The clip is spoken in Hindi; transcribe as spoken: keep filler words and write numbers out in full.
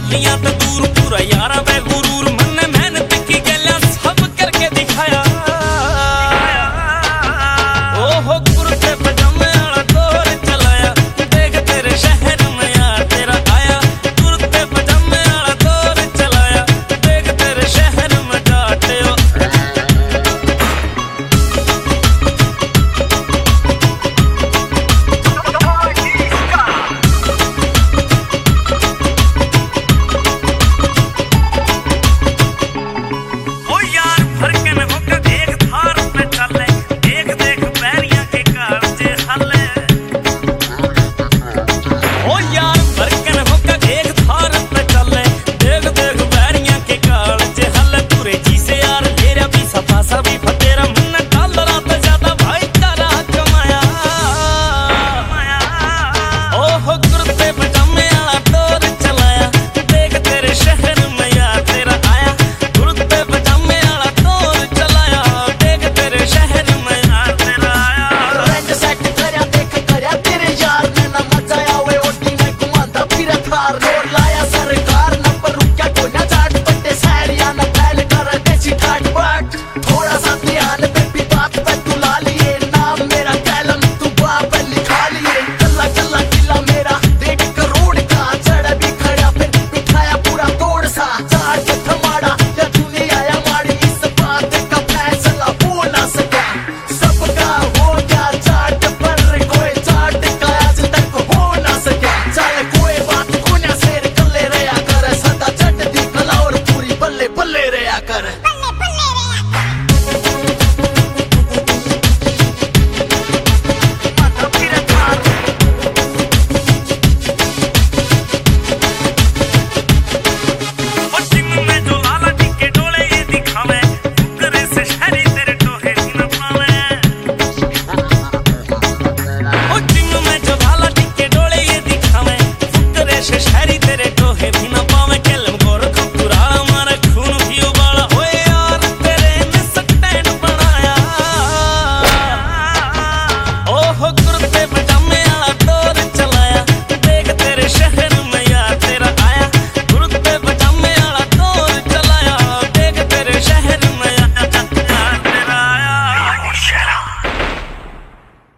गलियां तो दूर पूरा यारा वे गुरूर मन्ने मेहनत की गलियां सब करके दिखाया। ओहो कुर्ते पजामे वाला दौर चलाया देख तेरे शहर में यार तेरा आया। कुर्ते पजामे वाला दौर चलाया देख तेरे शहर में जाटे हो। लाया सरकार न पर रुक क्या कोई ना